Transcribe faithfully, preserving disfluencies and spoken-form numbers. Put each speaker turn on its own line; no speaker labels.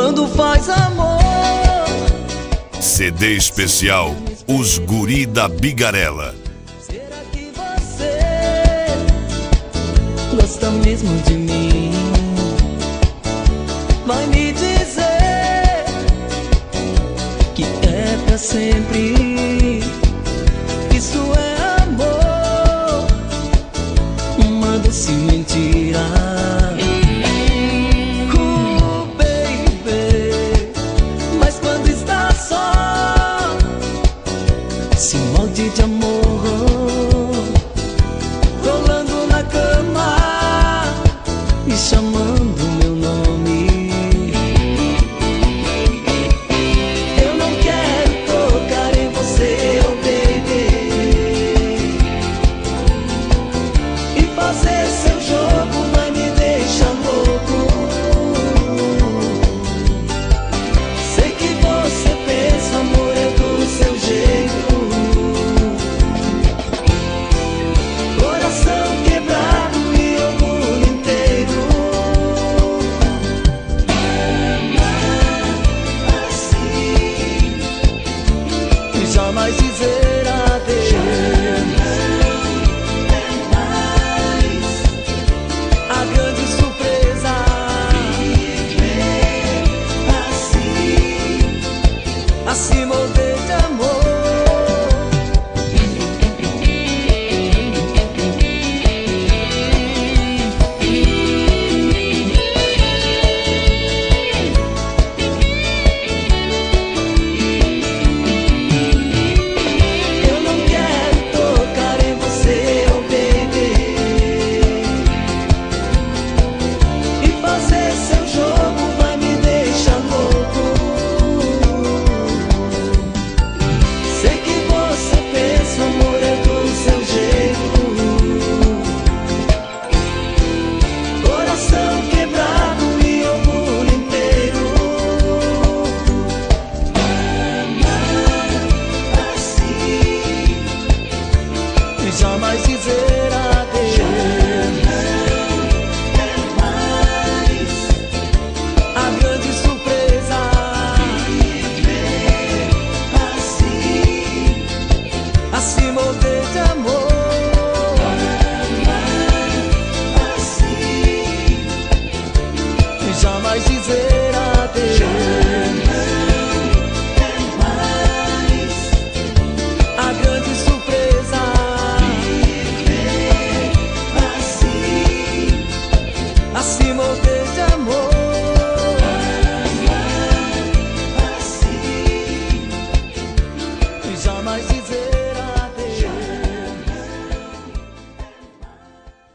quando faz amor.
C D especial Os Guri da Bigarela.
Será que você gosta mesmo de mim? Vai me dizer que é pra sempre. Isso é amor, uma doce mentira. Uh, baby, mas quando está só, se molde de amor, rolando na cama e chamando meu nome. Eu não quero tocar em você, oh baby, e fazer seu jogo vai me deixar louco. Sei que você pensa, amor é do seu jeito. Coração quebrado e o mundo inteiro. Amar assim e jamais dizer adeus. É mais a grande surpresa. Viver assim, assim morder de amor. Eu não quero tocar em você, oh baby, e fazer seu jogo vai me deixar louco. Sei que você pensa, amor é do seu jeito. Coração quebrado e o mundo inteiro. Amar assim e jamais dizer adeus. É mais a grande surpresa. Viver assim, assim morder de amor. Amar assim e jamais dizer